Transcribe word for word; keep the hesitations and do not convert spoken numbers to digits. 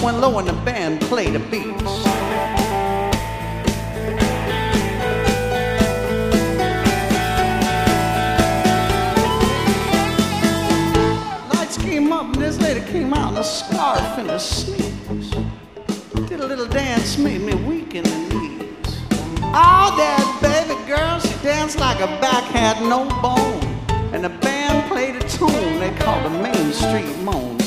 went low and the band played a beat. Lights came up and this lady came out in a scarf and a sneeze. Did a little dance, made me weak in the knees. Oh, that baby girl, she danced like a back had no bone. And the band played a tune they called the Main Street Moan.